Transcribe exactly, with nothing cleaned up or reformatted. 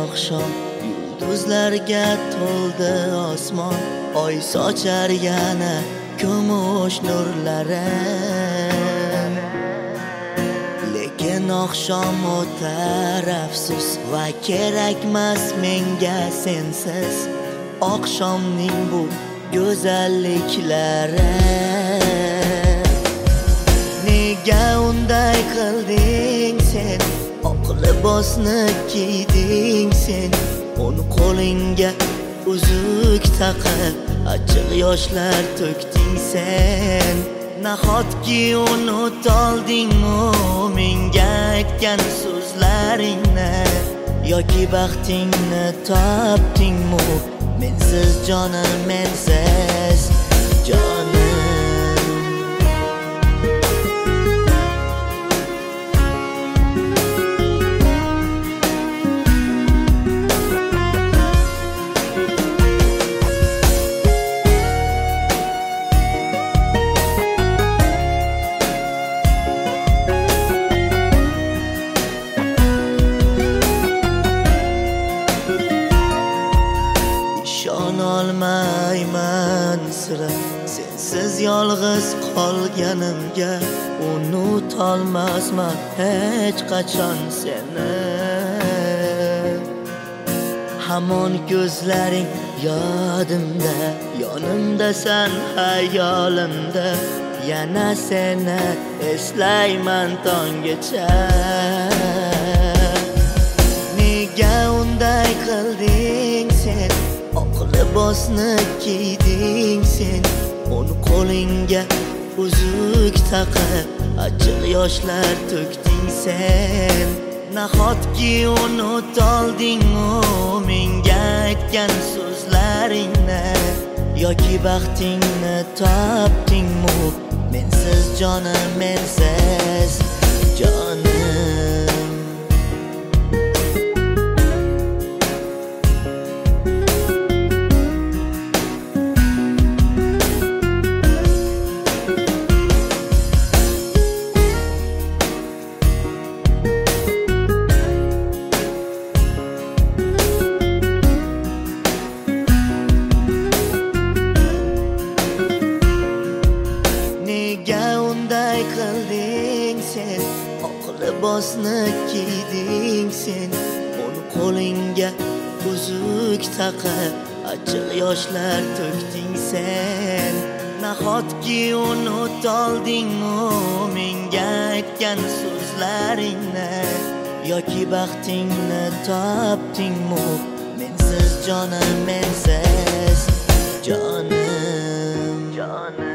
oqshom yulduzlarga to'ldi osmon, oy sochar yana kumush nurlari. Lekin oqshom o'tar afsus va kerakmas menga sensiz oqshomning bu go'zalliklari. Nega unday qilding sen, oq libosni kiyding sen, o'n qo'lingga uzuk taqib achchiq yoshlar to'kding sen. Nahotki unutdingmi menga aytgan so'zlaringni, yoki baxtingni topdingmi mensiz jonim, mensiz jonim. Olmayman sira sensiz yolg'iz qolganimga, unutolmasman hech qachon seni. Hamon ko'zlaring yodimda, yonimdasan hayolimda, yana seni eslayman tonggacha. Nega unday qilding sen, oq libosni kiyding sen, o'n qo'lingga uzuk taqib achchiq yoshlar to'kding sen. Nahotki unutdingmi menga aytgan so'zlaringni, yoki baxtingni topdingmi mensiz jonim, mensiz jonim. Nega unday qilding sen, oq libosni kiyding sen, o'n qo'lingga uzuk taqib achchiq yoshlar to'kding sen. Nahotki unutdingmi menga aytgan so'zlaringni, yoki baxtingni topdingmi mensiz jonim, mensiz jonim, jonim.